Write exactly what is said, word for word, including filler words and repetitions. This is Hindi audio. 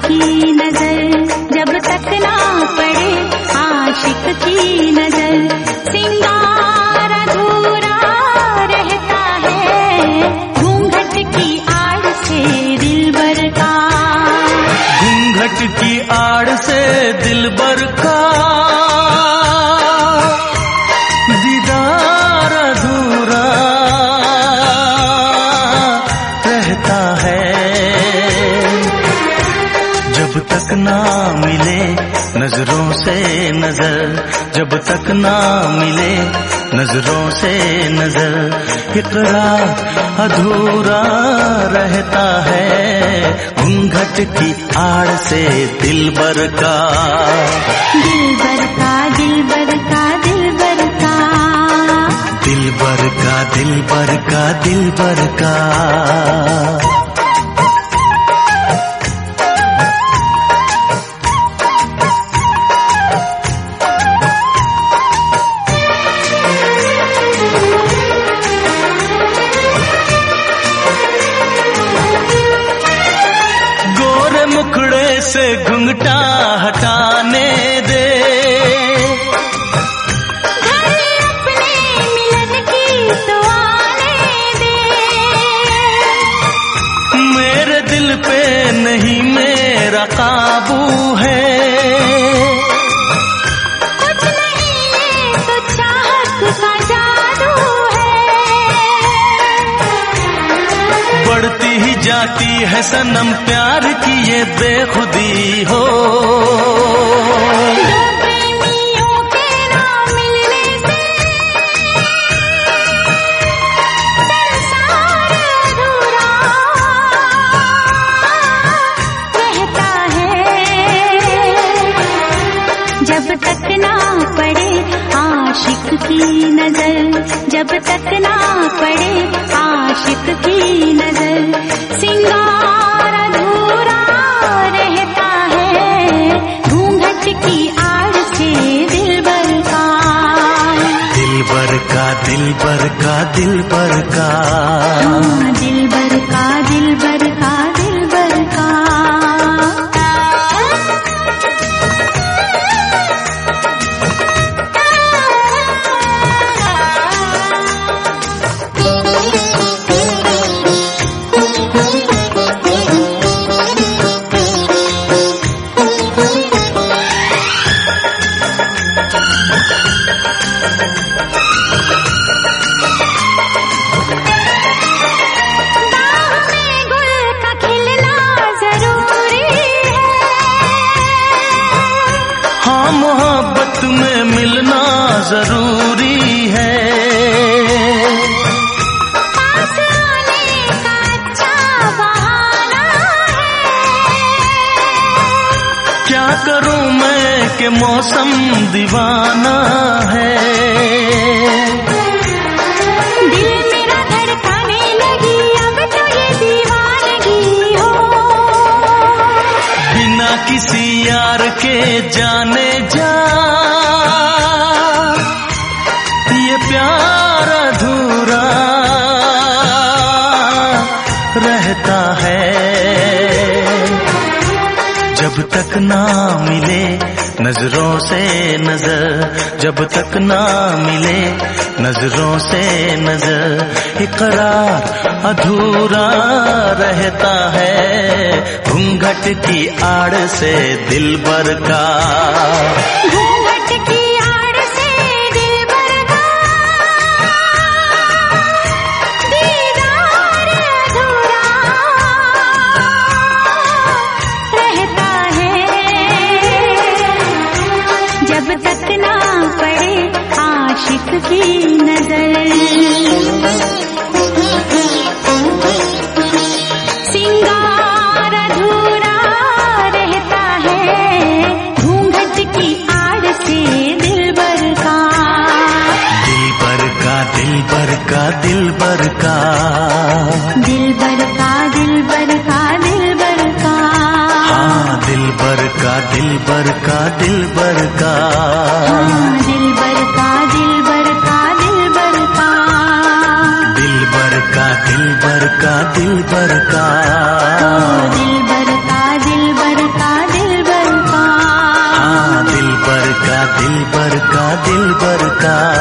की नजर, जब तक ना पड़े आशिक की नजर। सिंगार अधूरा रहता है घूंघट की आड़ से दिलबर का, घूंघट की आड़ से दिलबर का दीदार अधूरा रहता है। जब तक ना मिले नजरों से नजर, जब तक ना मिले नजरों से नजर, इकरार अधूरा रहता है घूंघट की आड़ से दिलबर का, दिलबर का दिलबर का दिलबर का, दिलबर का दिलबर का दिलबर का। से घुंघटा हटाने दे, घर अपने मिलन की तो आने दे। मेरे दिल पे नहीं मेरा काबू है, कुछ नहीं ये तो चाहत का जादू है। बढ़ती ही जाती है सनम प्यार की ये बेखुदी हो, दो प्रेमियों के ना मिलने से संसार अधूरा रहता है। जब तक ना पड़े आशिक की नजर, जब तक ना पड़े आशिक की नजर। सिंगार अधूरा रहता है घूंघट की आड़ से दिलबर का, दिलबर का दिलबर का दिलबर का, हाँ, दिलबर का दिलबर का दिलबर का। मोहब्बत में मिलना जरूरी है, पास आने का अच्छा बहाना है। क्या करूं मैं कि मौसम दीवाना है, दिल मेरा धड़काने लगी अब तो ये दीवानगी हो। बिना किसी यार के जाने जा ये प्यार अधूरा रहता है। जब तक ना मिले नजरों से नजर, जब तक ना मिले नजरों से नजर, इकरार अधूरा रहता है घूंघट की आड़ से दिलबर का, घूंघट की आड़ से दिलबर का दीदार अधूरा रहता है। जब तक ना पड़े आशिक की नजर, सिंगार अधूरा रहता है घूंघट की आड़ से दिलबर का, दिलबर का दिलबर का दिलबर का, दिलबर का दिलबर का दिलबर का, हाँ दिलबर का दिलबर का दिलबर का, हाँ, दिलबर का दिलबर का दिलबर का, दिलबर का दिलबर का दिलबर का, दिलबर का दिलबर का का दिल बर का।